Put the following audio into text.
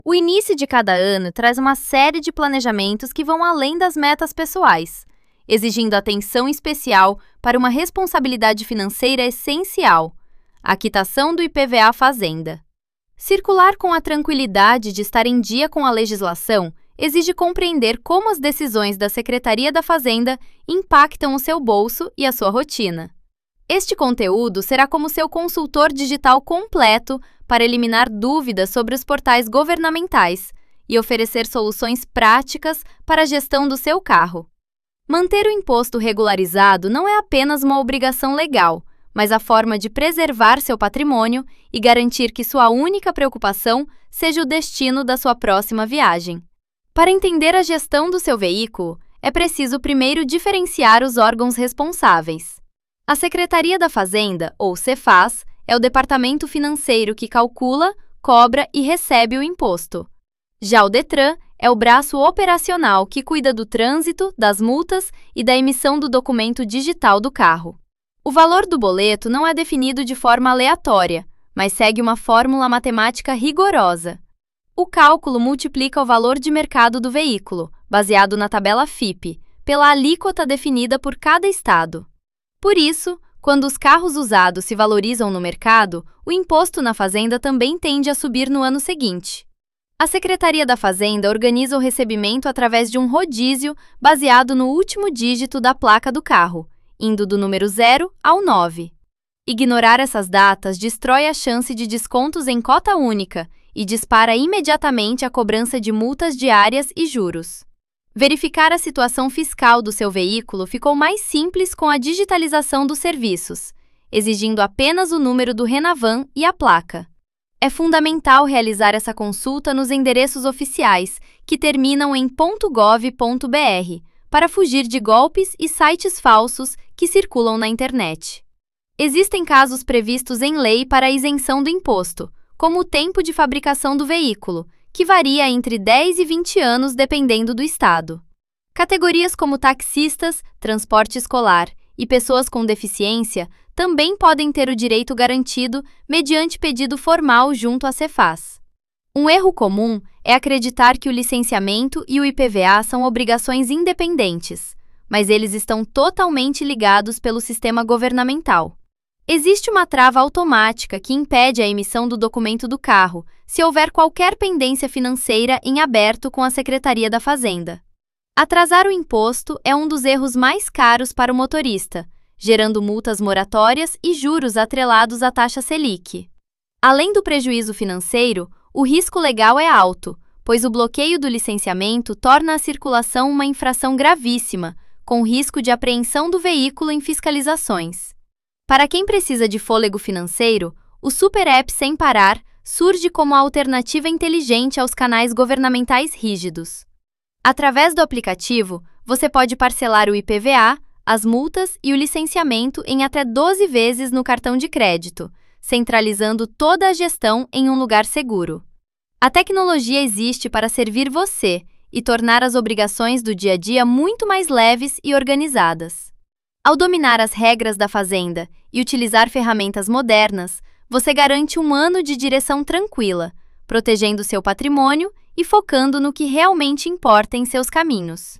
O início de cada ano traz uma série de planejamentos que vão além das metas pessoais, exigindo atenção especial para uma responsabilidade financeira essencial: a quitação do IPVA Fazenda. Circular com a tranquilidade de estar em dia com a legislação exige compreender como as decisões da Secretaria da Fazenda impactam o seu bolso e a sua rotina. Este conteúdo será como seu consultor digital completo para eliminar dúvidas sobre os portais governamentais e oferecer soluções práticas para a gestão do seu carro. Manter o imposto regularizado não é apenas uma obrigação legal, mas a forma de preservar seu patrimônio e garantir que sua única preocupação seja o destino da sua próxima viagem. Para entender a gestão do seu veículo, é preciso primeiro diferenciar os órgãos responsáveis. A Secretaria da Fazenda, ou Cefaz, é o departamento financeiro que calcula, cobra e recebe o imposto. Já o Detran é o braço operacional que cuida do trânsito, das multas e da emissão do documento digital do carro. O valor do boleto não é definido de forma aleatória, mas segue uma fórmula matemática rigorosa. O cálculo multiplica o valor de mercado do veículo, baseado na tabela FIPE, pela alíquota definida por cada estado. Por isso, quando os carros usados se valorizam no mercado, o imposto na Fazenda também tende a subir no ano seguinte. A Secretaria da Fazenda organiza o recebimento através de um rodízio baseado no último dígito da placa do carro, indo do número 0 ao 9. Ignorar essas datas destrói a chance de descontos em cota única e dispara imediatamente a cobrança de multas diárias e juros. Verificar a situação fiscal do seu veículo ficou mais simples com a digitalização dos serviços, exigindo apenas o número do Renavan e a placa. É fundamental realizar essa consulta nos endereços oficiais, que terminam em .gov.br, para fugir de golpes e sites falsos que circulam na internet. Existem casos previstos em lei para a isenção do imposto, como o tempo de fabricação do veículo, que varia entre 10 e 20 anos dependendo do estado. Categorias como taxistas, transporte escolar e pessoas com deficiência também podem ter o direito garantido mediante pedido formal junto à Cefaz. Um erro comum é acreditar que o licenciamento e o IPVA são obrigações independentes, mas eles estão totalmente ligados pelo sistema governamental. Existe uma trava automática que impede a emissão do documento do carro se houver qualquer pendência financeira em aberto com a Secretaria da Fazenda. Atrasar o imposto é um dos erros mais caros para o motorista, gerando multas moratórias e juros atrelados à taxa Selic. Além do prejuízo financeiro, o risco legal é alto, pois o bloqueio do licenciamento torna a circulação uma infração gravíssima, com risco de apreensão do veículo em fiscalizações. Para quem precisa de fôlego financeiro, o Super App Sem Parar surge como a alternativa inteligente aos canais governamentais rígidos. Através do aplicativo, você pode parcelar o IPVA, as multas e o licenciamento em até 12 vezes no cartão de crédito, centralizando toda a gestão em um lugar seguro. A tecnologia existe para servir você e tornar as obrigações do dia a dia muito mais leves e organizadas. Ao dominar as regras da Fazenda e utilizar ferramentas modernas, você garante um ano de direção tranquila, protegendo seu patrimônio e focando no que realmente importa em seus caminhos.